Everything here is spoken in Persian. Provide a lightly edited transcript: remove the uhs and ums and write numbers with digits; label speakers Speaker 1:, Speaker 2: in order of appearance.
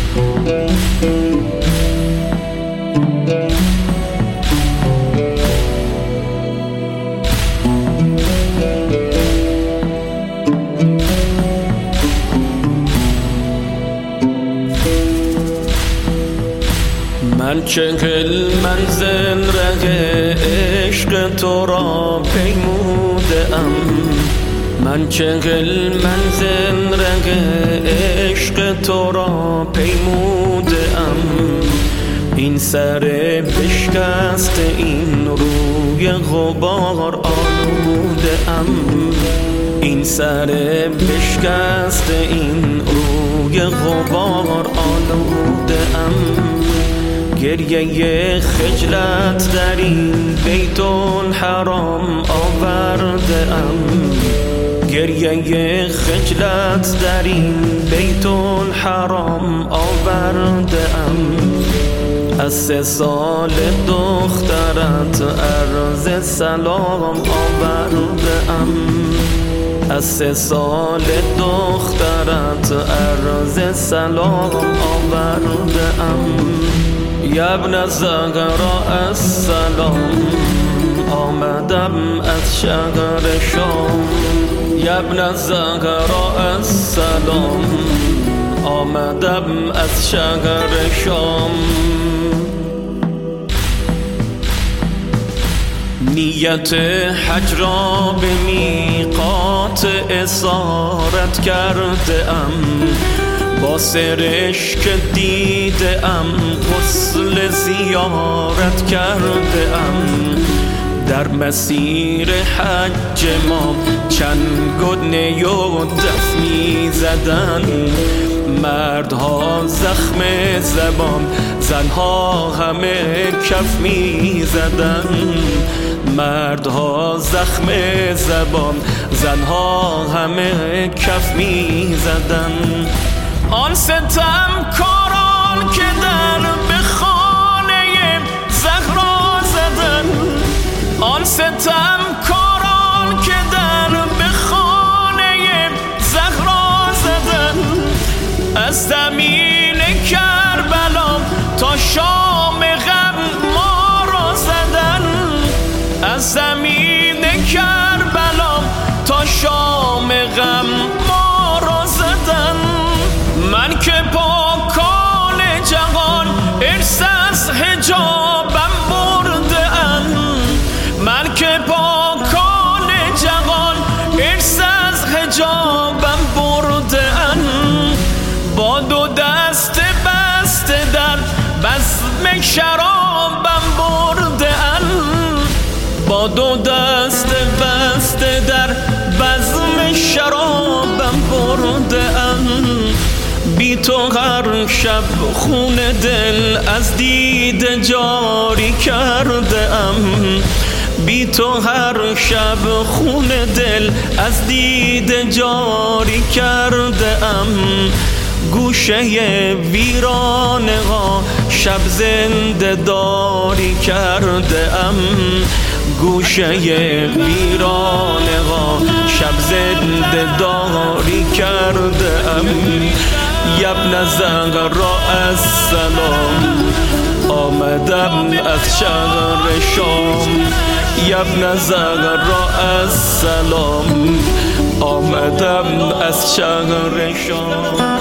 Speaker 1: من چهل منزل ره عشق تو را پیموده ام، من چهل منزل ره عشق تو را پیموده ام. این سر بشکست این روی غبار آلوده ام، این سر بشکست این روی غبار آلوده ام. گریه خجلت در این بیت الحرام آورده ام، گریه خجلت در این بیت الحرام آورده ام. از 3 سال دخترت عرض سلام آورده ام، از 3 سال دخترت عرض سلام آورده ام. یا ابن زهرا السلام، آمدم از شهر شام. یا ابن زهرا السلام، آمدم از شهر شام. نیت حج را به میقات اسارت کرده ام، با سرشک دیده ام غسل زیارت کرده ام. در مسیر حج ما چنگ و نی و دف می زدن، مردها زخم زبان، زنها همه کف می زدن. مردها زخم زبان، زنها همه کف می زدن. آن ستم کاران که در به خانه زهرا زدن، آن ستم کاران که در به خانه زهرا زدن. از زمین کربلا تا شام غم ما را زدن، از زمین کربلا تا شام غم ما را زدن. من که پاکان جهان ارث از حجابم برده ام، من که پاکان جهان ارث از حجابم برده ام. با 2 دست بسته در بزم شرابم برده ام، با 2 دست بسته در بزم شرابم برده ام. بی تو هر شب خون دل از دیده جاری کرده ام، بی تو هر شب خون دل از دیده جاری کرده ام. گوشه ویرانه ها شب زنده داری کرده ام، گوشه ویرانه ها شب زنده داری کرده ام. یا ابن زهرا السلام، آمدم از شهر شام. یا ابن زهرا السلام، آمدم از شهر شام.